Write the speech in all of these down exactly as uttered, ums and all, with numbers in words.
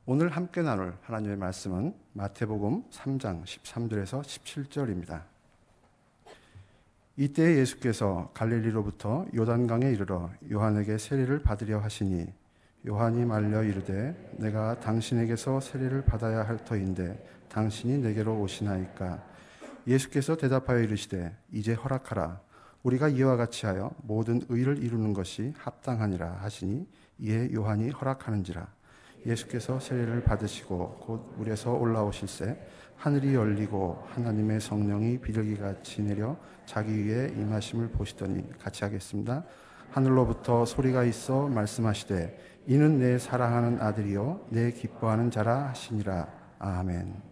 오늘 함께 나눌 하나님의 말씀은 마태복음 삼 장 십삼 절에서 십칠 절입니다. 이때 예수께서 갈릴리로부터 요단강에 이르러 요한에게 세례를 받으려 하시니 요한이 말려 이르되 내가 당신에게서 세례를 받아야 할 터인데 당신이 내게로 오시나이까. 예수께서 대답하여 이르시되 이제 허락하라. 우리가 이와 같이 하여 모든 의를 이루는 것이 합당하니라 하시니 이에 요한이 허락하는지라. 예수께서 세례를 받으시고 곧 물에서 올라오실새 하늘이 열리고 하나님의 성령이 비둘기같이 내려 자기 위에 임하심을 보시더니 같이 하겠습니다. 하늘로부터 소리가 있어 말씀하시되 이는 내 사랑하는 아들이요 내 기뻐하는 자라 하시니라. 아멘.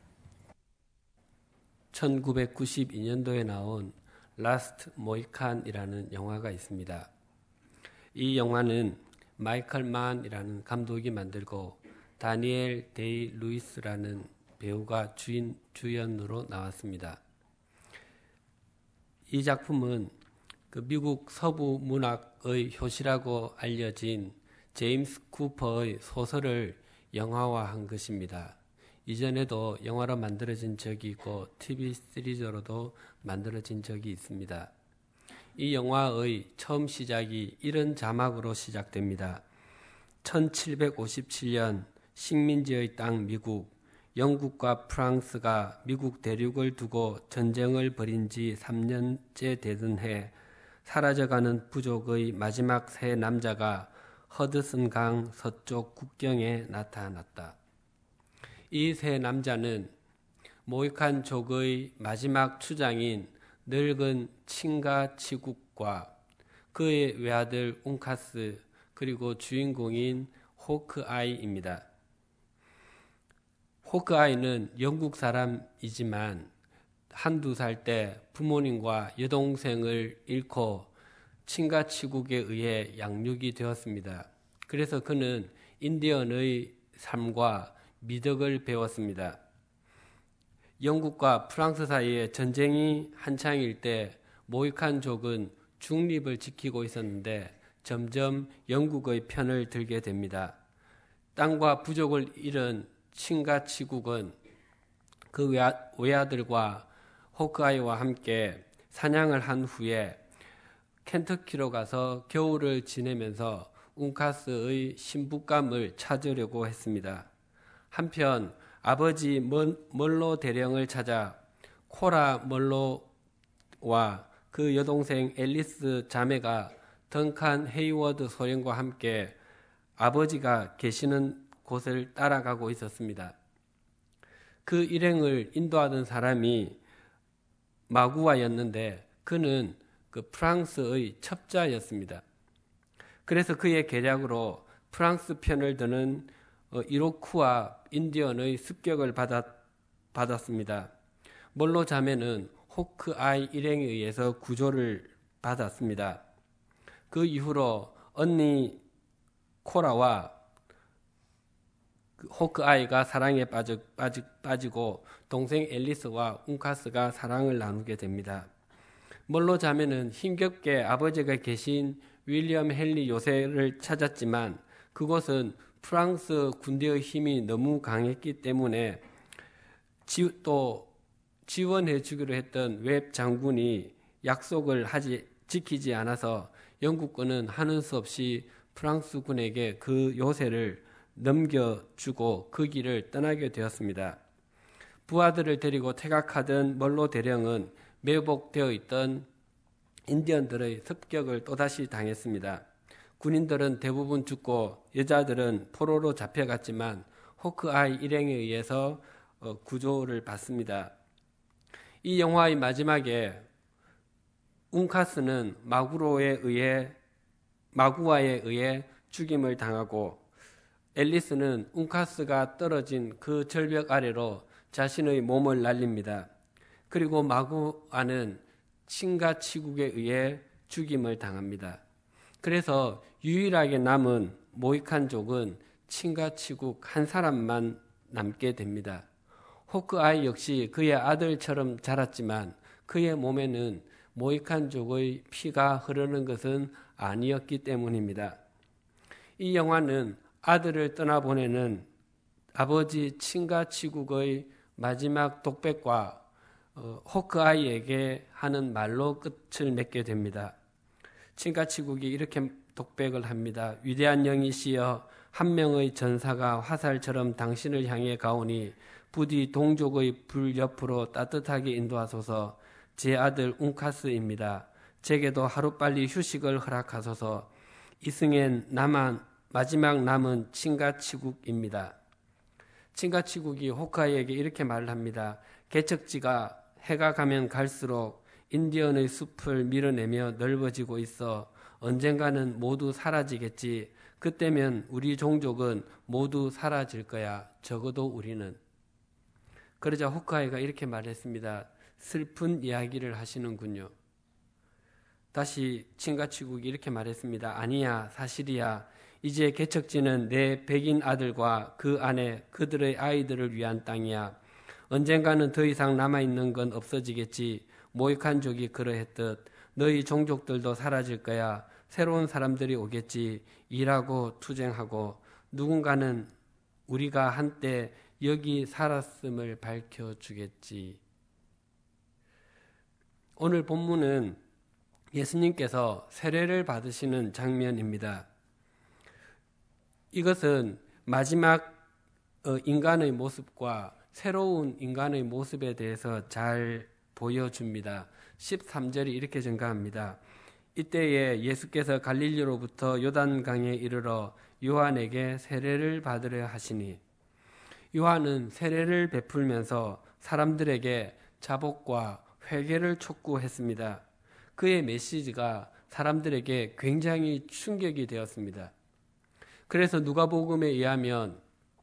천구백구십이 년도에 나온 라스트 모이칸이라는 영화가 있습니다. 이 영화는 마이클 만이라는 감독이 만들고 다니엘 데이 루이스라는 배우가 주인, 주연으로 나왔습니다. 이 작품은 그 미국 서부 문학의 효시라고 알려진 제임스 쿠퍼의 소설을 영화화한 것입니다. 이전에도 영화로 만들어진 적이 있고 티비 시리즈로도 만들어진 적이 있습니다. 이 영화의 처음 시작이 이런 자막으로 시작됩니다. 천칠백오십칠 년 식민지의 땅 미국, 영국과 프랑스가 미국 대륙을 두고 전쟁을 벌인 지 삼 년째 되던 해 사라져가는 부족의 마지막 세 남자가 허드슨 강 서쪽 국경에 나타났다. 이 세 남자는 모이칸족의 마지막 추장인 늙은 칭가치국과 그의 외아들 웅카스 그리고 주인공인 호크아이입니다. 호크아이는 영국 사람이지만 한두 살 때 부모님과 여동생을 잃고 칭가치국에 의해 양육이 되었습니다. 그래서 그는 인디언의 삶과 미덕을 배웠습니다. 영국과 프랑스 사이에 전쟁이 한창일 때 모이칸족은 중립을 지키고 있었는데 점점 영국의 편을 들게 됩니다. 땅과 부족을 잃은 칭가치국은 그 외아들과 호크아이와 함께 사냥을 한 후에 켄터키로 가서 겨울을 지내면서 웅카스의 신부감을 찾으려고 했습니다. 한편 아버지 멀로 대령을 찾아 코라 멀로와 그 여동생 앨리스 자매가 던칸 헤이워드 소령과 함께 아버지가 계시는 곳을 따라가고 있었습니다. 그 일행을 인도하던 사람이 마구아였는데 그는 그 프랑스의 첩자였습니다. 그래서 그의 계략으로 프랑스 편을 드는 이로쿠아 인디언의 습격을 받았, 받았습니다. 멀로 자매는 호크아이 일행에 의해서 구조를 받았습니다. 그 이후로 언니 코라와 호크아이가 사랑에 빠져, 빠지, 빠지고 동생 앨리스와 웅카스가 사랑을 나누게 됩니다. 멀로 자매는 힘겹게 아버지가 계신 윌리엄 헨리 요새를 찾았지만 그곳은 프랑스 군대의 힘이 너무 강했기 때문에 지, 또 지원해 주기로 했던 웹 장군이 약속을 하지, 지키지 않아서 영국군은 하는 수 없이 프랑스 군에게 그 요새를 넘겨주고 그 길을 떠나게 되었습니다. 부하들을 데리고 퇴각하던 멀로 대령은 매복되어 있던 인디언들의 습격을 또다시 당했습니다. 군인들은 대부분 죽고 여자들은 포로로 잡혀갔지만 호크아이 일행에 의해서 구조를 받습니다. 이 영화의 마지막에 웅카스는 마구로에 의해 마구아에 의해 죽임을 당하고 앨리스는 웅카스가 떨어진 그 절벽 아래로 자신의 몸을 날립니다. 그리고 마구아는 칭가치국에 의해 죽임을 당합니다. 그래서 유일하게 남은 모이칸족은 칭가치국 한 사람만 남게 됩니다. 호크아이 역시 그의 아들처럼 자랐지만 그의 몸에는 모이칸족의 피가 흐르는 것은 아니었기 때문입니다. 이 영화는 아들을 떠나보내는 아버지 친가치국의 마지막 독백과 어, 호크아이에게 하는 말로 끝을 맺게 됩니다. 친가치국이 이렇게 독백을 합니다. 위대한 영이시여, 한 명의 전사가 화살처럼 당신을 향해 가오니 부디 동족의 불 옆으로 따뜻하게 인도하소서. 제 아들 웅카스입니다. 제게도 하루빨리 휴식을 허락하소서. 이승엔 남한 마지막 남은 친가치국입니다. 친가치국이 호카이에게 이렇게 말을 합니다. 개척지가 해가 가면 갈수록 인디언의 숲을 밀어내며 넓어지고 있어 언젠가는 모두 사라지겠지. 그때면 우리 종족은 모두 사라질 거야. 적어도 우리는. 그러자 호카이가 이렇게 말했습니다. 슬픈 이야기를 하시는군요. 다시 친가치국이 이렇게 말했습니다. 아니야, 사실이야. 이제 개척지는 내 백인 아들과 그 아내, 그들의 아이들을 위한 땅이야. 언젠가는 더 이상 남아있는 건 없어지겠지. 모이칸족이 그러했듯 너희 종족들도 사라질 거야. 새로운 사람들이 오겠지. 일하고 투쟁하고 누군가는 우리가 한때 여기 살았음을 밝혀주겠지. 오늘 본문은 예수님께서 세례를 받으시는 장면입니다. 이것은 마지막 인간의 모습과 새로운 인간의 모습에 대해서 잘 보여줍니다. 십삼 절이 이렇게 증가합니다. 이때에 예수께서 갈릴리로부터 요단강에 이르러 요한에게 세례를 받으려 하시니, 요한은 세례를 베풀면서 사람들에게 자복과 회개를 촉구했습니다. 그의 메시지가 사람들에게 굉장히 충격이 되었습니다. 그래서 누가복음에 의하면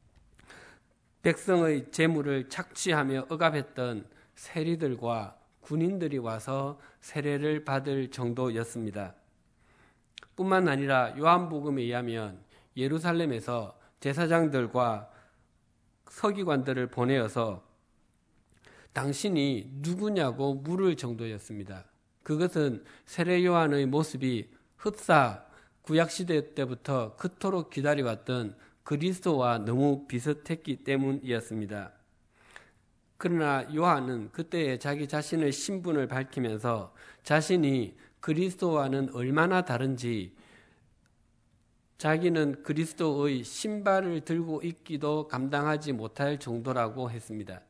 백성의 재물을 착취하며 억압했던 세리들과 군인들이 와서 세례를 받을 정도였습니다. 뿐만 아니라 요한복음에 의하면 예루살렘에서 제사장들과 서기관들을 보내어서 당신이 누구냐고 물을 정도였습니다. 그것은 세례 요한의 모습이 흡사 구약시대 때부터 그토록 기다려왔던 그리스도와 너무 비슷했기 때문이었습니다. 그러나 요한은 그때에 자기 자신의 신분을 밝히면서 자신이 그리스도와는 얼마나 다른지, 자기는 그리스도의 신발을 들고 있기도 감당하지 못할 정도라고 했습니다.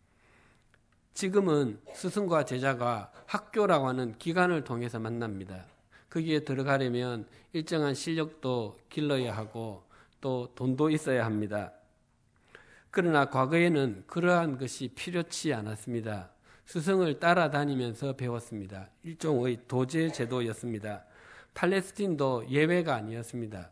지금은 스승과 제자가 학교라고 하는 기관을 통해서 만납니다. 거기에 들어가려면 일정한 실력도 길러야 하고 또 돈도 있어야 합니다. 그러나 과거에는 그러한 것이 필요치 않았습니다. 스승을 따라다니면서 배웠습니다. 일종의 도제 제도였습니다. 팔레스틴도 예외가 아니었습니다.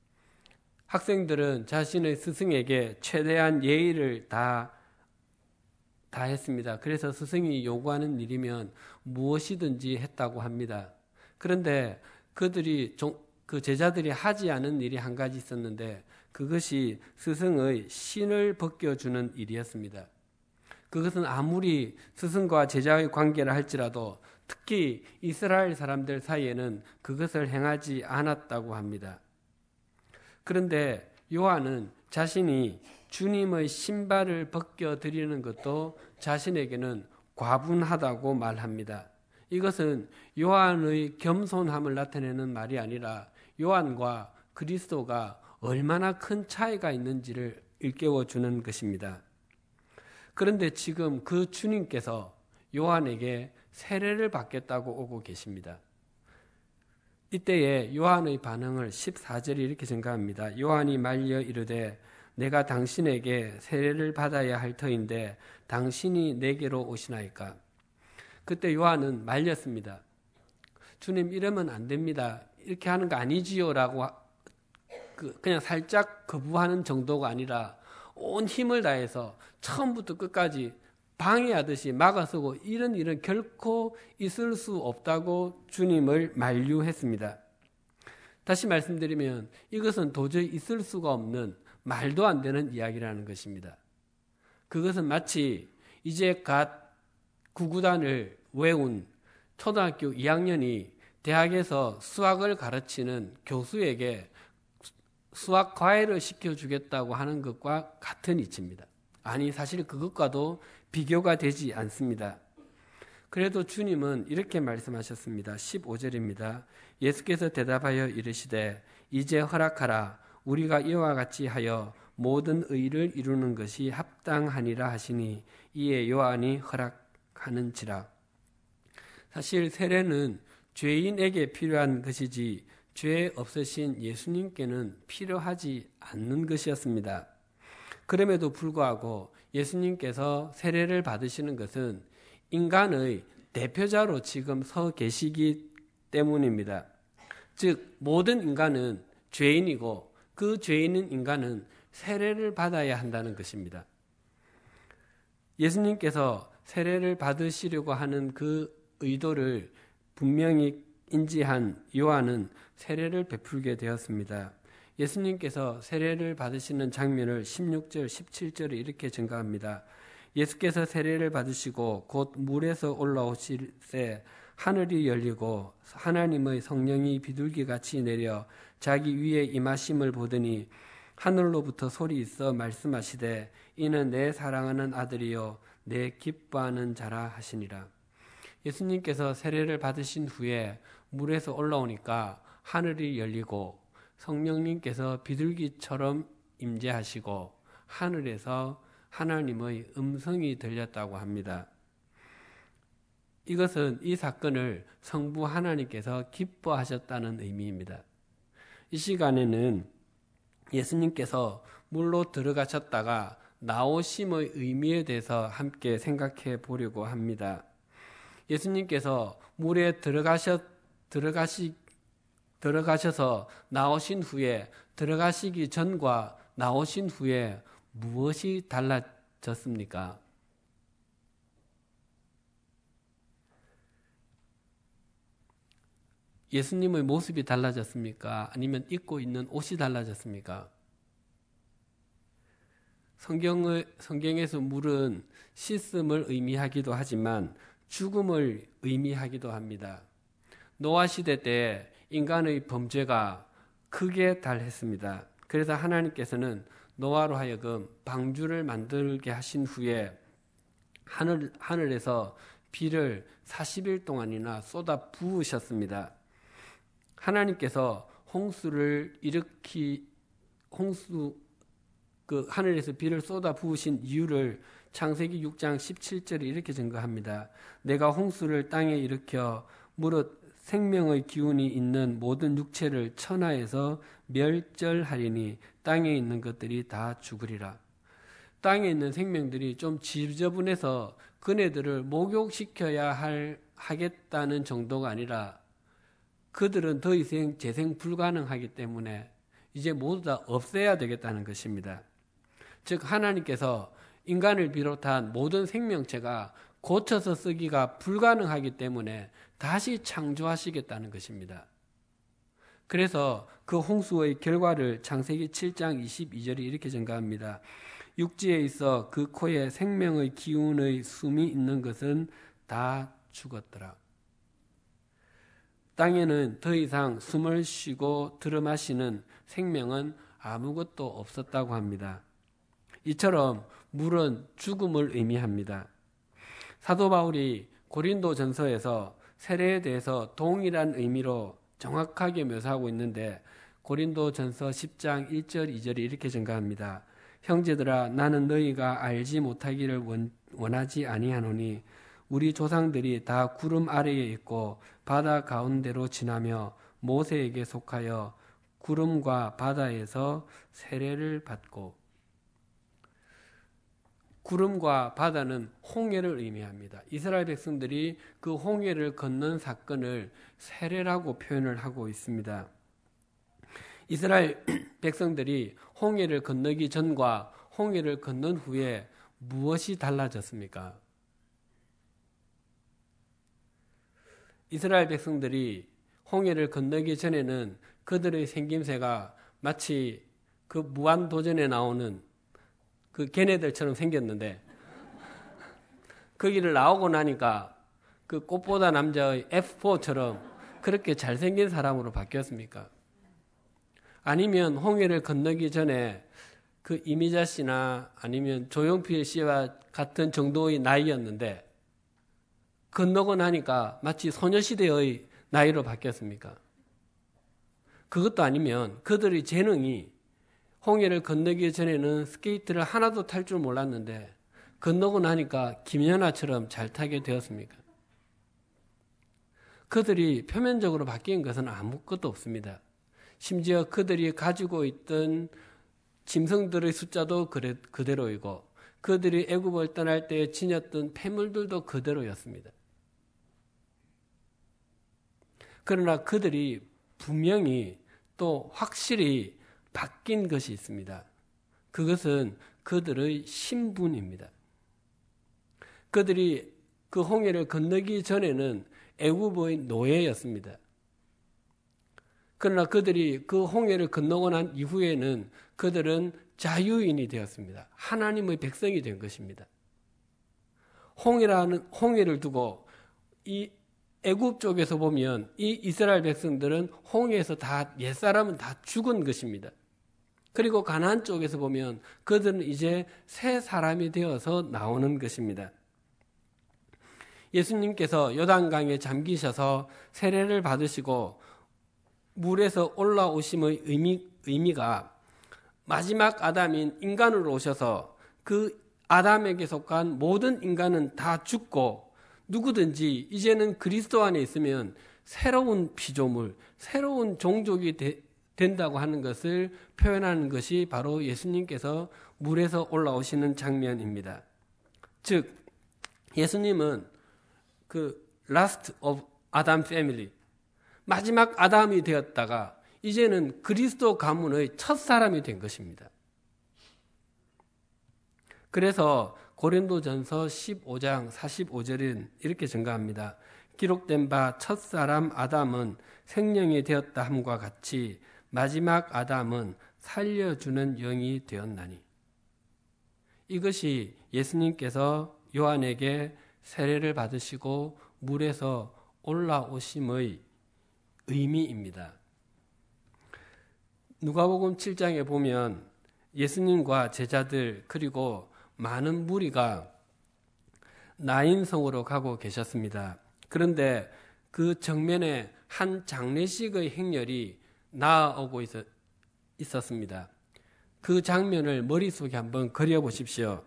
학생들은 자신의 스승에게 최대한 예의를 다, 다 했습니다. 그래서 스승이 요구하는 일이면 무엇이든지 했다고 합니다. 그런데 그들이 그 제자들이 하지 않은 일이 한 가지 있었는데 그것이 스승의 신을 벗겨주는 일이었습니다. 그것은 아무리 스승과 제자의 관계를 할지라도 특히 이스라엘 사람들 사이에는 그것을 행하지 않았다고 합니다. 그런데 요한은 자신이 주님의 신발을 벗겨드리는 것도 자신에게는 과분하다고 말합니다. 이것은 요한의 겸손함을 나타내는 말이 아니라 요한과 그리스도가 얼마나 큰 차이가 있는지를 일깨워주는 것입니다. 그런데 지금 그 주님께서 요한에게 세례를 받겠다고 오고 계십니다. 이때에 요한의 반응을 십사 절이 이렇게 증가합니다. 요한이 말려 이르되 내가 당신에게 세례를 받아야 할 터인데 당신이 내게로 오시나이까. 그때 요한은 말렸습니다. 주님 이러면 안 됩니다. 이렇게 하는 거 아니지요 라고 그냥 살짝 거부하는 정도가 아니라 온 힘을 다해서 처음부터 끝까지 방해하듯이 막아서고 이런 일은 결코 있을 수 없다고 주님을 만류했습니다. 다시 말씀드리면 이것은 도저히 있을 수가 없는 말도 안 되는 이야기라는 것입니다. 그것은 마치 이제 갓 구구단을 외운 초등학교 이 학년이 대학에서 수학을 가르치는 교수에게 수학 과외를 시켜주겠다고 하는 것과 같은 이치입니다. 아니, 사실 그것과도 비교가 되지 않습니다. 그래도 주님은 이렇게 말씀하셨습니다. 십오 절입니다. 예수께서 대답하여 이르시되 이제 허락하라. 우리가 이와 같이 하여 모든 의를 이루는 것이 합당하니라 하시니 이에 요한이 허락하는지라. 사실 세례는 죄인에게 필요한 것이지 죄 없으신 예수님께는 필요하지 않는 것이었습니다. 그럼에도 불구하고 예수님께서 세례를 받으시는 것은 인간의 대표자로 지금 서 계시기 때문입니다. 즉 모든 인간은 죄인이고 그 죄인인 인간은 세례를 받아야 한다는 것입니다. 예수님께서 세례를 받으시려고 하는 그 의도를 분명히 인지한 요한은 세례를 베풀게 되었습니다. 예수님께서 세례를 받으시는 장면을 십육 절, 십칠 절에 이렇게 증가합니다. 예수께서 세례를 받으시고 곧 물에서 올라오실 때 하늘이 열리고 하나님의 성령이 비둘기같이 내려 자기 위에 임하심을 보더니 하늘로부터 소리 있어 말씀하시되 이는 내 사랑하는 아들이요 내 기뻐하는 자라 하시니라. 예수님께서 세례를 받으신 후에 물에서 올라오니까 하늘이 열리고 성령님께서 비둘기처럼 임재하시고 하늘에서 하나님의 음성이 들렸다고 합니다. 이것은 이 사건을 성부 하나님께서 기뻐하셨다는 의미입니다. 이 시간에는 예수님께서 물로 들어가셨다가 나오심의 의미에 대해서 함께 생각해 보려고 합니다. 예수님께서 물에 들어가셔, 들어가시, 들어가셔서 나오신 후에 들어가시기 전과 나오신 후에 무엇이 달라졌습니까? 예수님의 모습이 달라졌습니까? 아니면 입고 있는 옷이 달라졌습니까? 성경의, 성경에서 물은 씻음을 의미하기도 하지만 죽음을 의미하기도 합니다. 노아 시대 때 인간의 범죄가 크게 달했습니다. 그래서 하나님께서는 노아로 하여금 방주를 만들게 하신 후에 하늘, 하늘에서 비를 사십 일 동안이나 쏟아 부으셨습니다. 하나님께서 홍수를 일으키 홍수 그 하늘에서 비를 쏟아 부으신 이유를 창세기 육 장 십칠 절에 이렇게 증거합니다. 내가 홍수를 땅에 일으켜 무릇 생명의 기운이 있는 모든 육체를 천하에서 멸절하리니 땅에 있는 것들이 다 죽으리라. 땅에 있는 생명들이 좀 지저분해서 그네들을 목욕시켜야 할, 하겠다는 정도가 아니라 그들은 더 이상 재생 불가능하기 때문에 이제 모두 다 없애야 되겠다는 것입니다. 즉 하나님께서 인간을 비롯한 모든 생명체가 고쳐서 쓰기가 불가능하기 때문에 다시 창조하시겠다는 것입니다. 그래서 그 홍수의 결과를 창세기 칠 장 이십이 절이 이렇게 증가합니다. 육지에 있어 그 코에 생명의 기운의 숨이 있는 것은 다 죽었더라. 땅에는 더 이상 숨을 쉬고 들어마시는 생명은 아무것도 없었다고 합니다. 이처럼 물은 죽음을 의미합니다. 사도 바울이 고린도 전서에서 세례에 대해서 동일한 의미로 정확하게 묘사하고 있는데 고린도 전서 십 장 일 절 이 절이 이렇게 증가합니다. 형제들아 나는 너희가 알지 못하기를 원, 원하지 아니하노니 우리 조상들이 다 구름 아래에 있고 바다 가운데로 지나며 모세에게 속하여 구름과 바다에서 세례를 받고. 구름과 바다는 홍해를 의미합니다. 이스라엘 백성들이 그 홍해를 건넌 사건을 세례라고 표현을 하고 있습니다. 이스라엘 백성들이 홍해를 건너기 전과 홍해를 건넌 후에 무엇이 달라졌습니까? 이스라엘 백성들이 홍해를 건너기 전에는 그들의 생김새가 마치 그 무한도전에 나오는 그 걔네들처럼 생겼는데 거기를 나오고 나니까 그 꽃보다 남자의 에프 포처럼 그렇게 잘생긴 사람으로 바뀌었습니까? 아니면 홍해를 건너기 전에 그 이미자 씨나 아니면 조용필 씨와 같은 정도의 나이였는데 건너고 나니까 마치 소녀시대의 나이로 바뀌었습니까? 그것도 아니면 그들의 재능이 홍해를 건너기 전에는 스케이트를 하나도 탈 줄 몰랐는데 건너고 나니까 김연아처럼 잘 타게 되었습니까? 그들이 표면적으로 바뀐 것은 아무것도 없습니다. 심지어 그들이 가지고 있던 짐승들의 숫자도 그대로이고 그들이 애굽을 떠날 때 지녔던 폐물들도 그대로였습니다. 그러나 그들이 분명히 또 확실히 바뀐 것이 있습니다. 그것은 그들의 신분입니다. 그들이 그 홍해를 건너기 전에는 애굽의 노예였습니다. 그러나 그들이 그 홍해를 건너고 난 이후에는 그들은 자유인이 되었습니다. 하나님의 백성이 된 것입니다. 홍해라는 홍해를 두고 이 애굽 쪽에서 보면 이 이스라엘 백성들은 홍해에서 다 옛사람은 다 죽은 것입니다. 그리고 가나안 쪽에서 보면 그들은 이제 새 사람이 되어서 나오는 것입니다. 예수님께서 요단강에 잠기셔서 세례를 받으시고 물에서 올라오심의 의미, 의미가 마지막 아담인 인간으로 오셔서 그 아담에게 속한 모든 인간은 다 죽고 누구든지 이제는 그리스도 안에 있으면 새로운 피조물, 새로운 종족이 되, 된다고 하는 것을 표현하는 것이 바로 예수님께서 물에서 올라오시는 장면입니다. 즉 예수님은 그 last of Adam family, 마지막 아담이 되었다가 이제는 그리스도 가문의 첫 사람이 된 것입니다. 그래서 고린도전서 십오 장 사십오 절은 이렇게 증가합니다. 기록된 바 첫사람 아담은 생명이 되었다 함과 같이 마지막 아담은 살려주는 영이 되었나니. 이것이 예수님께서 요한에게 세례를 받으시고 물에서 올라오심의 의미입니다. 누가복음 칠 장에 보면 예수님과 제자들 그리고 많은 무리가 나인성으로 가고 계셨습니다. 그런데 그 정면에 한 장례식의 행렬이 나아오고 있었, 있었습니다. 그 장면을 머릿속에 한번 그려보십시오.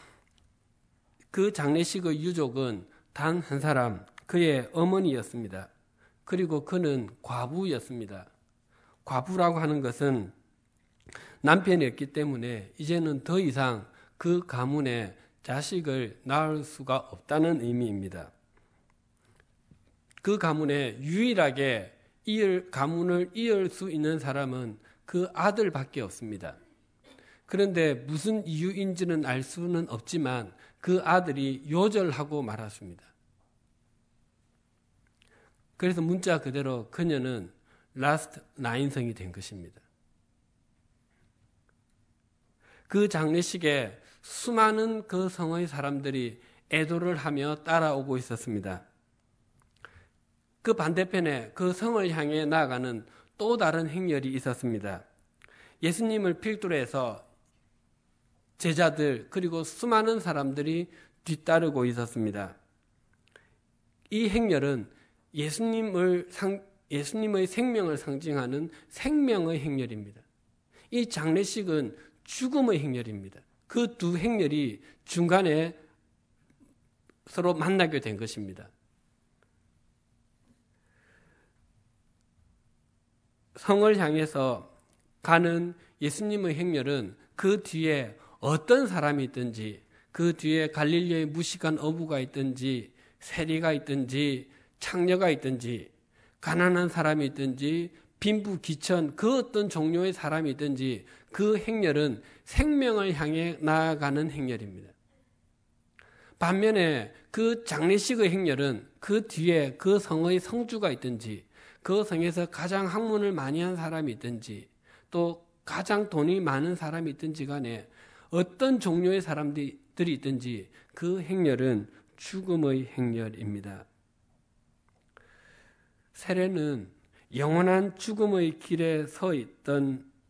그 장례식의 유족은 단 한 사람, 그의 어머니였습니다. 그리고 그는 과부였습니다. 과부라고 하는 것은 남편이 없기 때문에 이제는 더 이상 그 가문에 자식을 낳을 수가 없다는 의미입니다. 그 가문에 유일하게 이을, 가문을 이을 수 있는 사람은 그 아들밖에 없습니다. 그런데 무슨 이유인지는 알 수는 없지만 그 아들이 요절하고 말았습니다. 그래서 문자 그대로 그녀는 라스트 나인성이 된 것입니다. 그 장례식에 수많은 그 성의 사람들이 애도를 하며 따라오고 있었습니다. 그 반대편에 그 성을 향해 나아가는 또 다른 행렬이 있었습니다. 예수님을 필두로 해서 제자들 그리고 수많은 사람들이 뒤따르고 있었습니다. 이 행렬은 예수님을 상, 예수님의 생명을 상징하는 생명의 행렬입니다. 이 장례식은 죽음의 행렬입니다. 그 두 행렬이 중간에 서로 만나게 된 것입니다. 성을 향해서 가는 예수님의 행렬은 그 뒤에 어떤 사람이 있든지, 그 뒤에 갈릴리의 무식한 어부가 있든지, 세리가 있든지, 창녀가 있든지, 가난한 사람이 있든지, 빈부 기천 그 어떤 종류의 사람이 있든지 그 행렬은 생명을 향해 나아가는 행렬입니다. 반면에 그 장례식의 행렬은 그 뒤에 그 성의 성주가 있든지, 그 성에서 가장 학문을 많이 한 사람이 있든지, 또 가장 돈이 많은 사람이 있든지 간에 어떤 종류의 사람들이 있든지 그 행렬은 죽음의 행렬입니다. 세례는 영원한 죽음의 길에 서 있던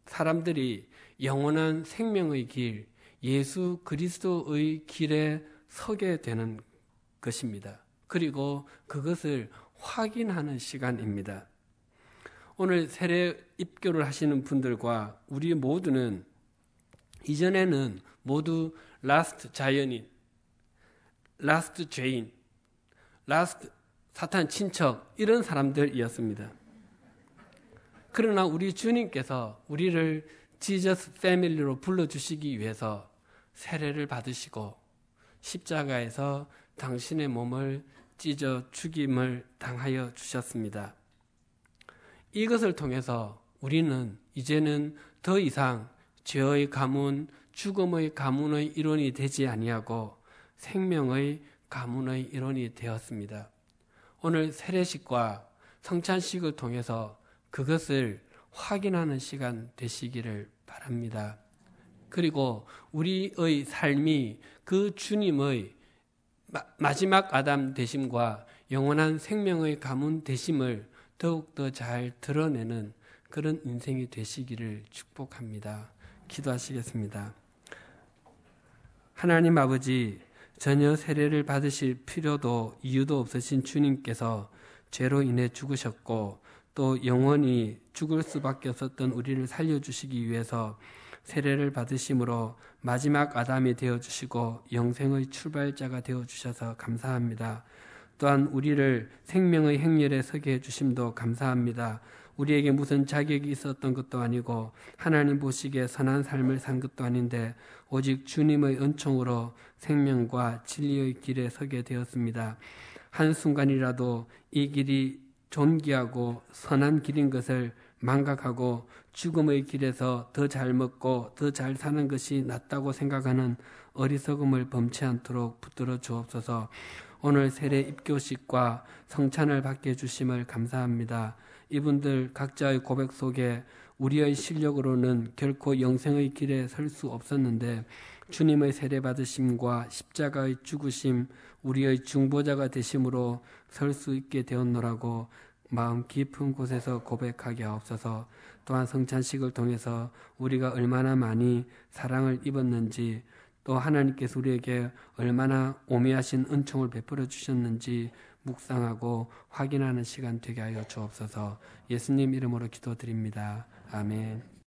사람들이 영원한 생명의 길, 예수 그리스도의 길에 서게 되는 것입니다. 그리고 그것을 확인하는 시간입니다. 오늘 세례 입교를 하시는 분들과 우리 모두는 이전에는 모두 라스트 자연인, 라스트 죄인, 라스트 사탄 친척 이런 사람들이었습니다. 그러나 우리 주님께서 우리를 지저스 패밀리로 불러주시기 위해서 세례를 받으시고 십자가에서 당신의 몸을 찢어 죽임을 당하여 주셨습니다. 이것을 통해서 우리는 이제는 더 이상 죄의 가문, 죽음의 가문의 일원이 되지 아니하고 생명의 가문의 일원이 되었습니다. 오늘 세례식과 성찬식을 통해서 그것을 확인하는 시간 되시기를 바랍니다. 그리고 우리의 삶이 그 주님의 마지막 아담 되심과 영원한 생명의 가문 되심을 더욱더 잘 드러내는 그런 인생이 되시기를 축복합니다. 기도하시겠습니다. 하나님 아버지, 전혀 세례를 받으실 필요도 이유도 없으신 주님께서 죄로 인해 죽으셨고 또 영원히 죽을 수밖에 없었던 우리를 살려주시기 위해서 세례를 받으심으로 마지막 아담이 되어주시고 영생의 출발자가 되어주셔서 감사합니다. 또한 우리를 생명의 행렬에 서게 해주심도 감사합니다. 우리에게 무슨 자격이 있었던 것도 아니고 하나님 보시기에 선한 삶을 산 것도 아닌데 오직 주님의 은총으로 생명과 진리의 길에 서게 되었습니다. 한순간이라도 이 길이 존귀하고 선한 길인 것을 망각하고 죽음의 길에서 더 잘 먹고 더 잘 사는 것이 낫다고 생각하는 어리석음을 범치 않도록 붙들어 주옵소서. 오늘 세례 입교식과 성찬을 받게 해주심을 감사합니다. 이분들 각자의 고백 속에 우리의 실력으로는 결코 영생의 길에 설 수 없었는데 주님의 세례 받으심과 십자가의 죽으심, 우리의 중보자가 되심으로 설 수 있게 되었노라고 마음 깊은 곳에서 고백하게 하옵소서. 또한 성찬식을 통해서 우리가 얼마나 많이 사랑을 입었는지 또 하나님께서 우리에게 얼마나 오묘하신 은총을 베풀어 주셨는지 묵상하고 확인하는 시간 되게 하여 주옵소서. 예수님 이름으로 기도드립니다. 아멘.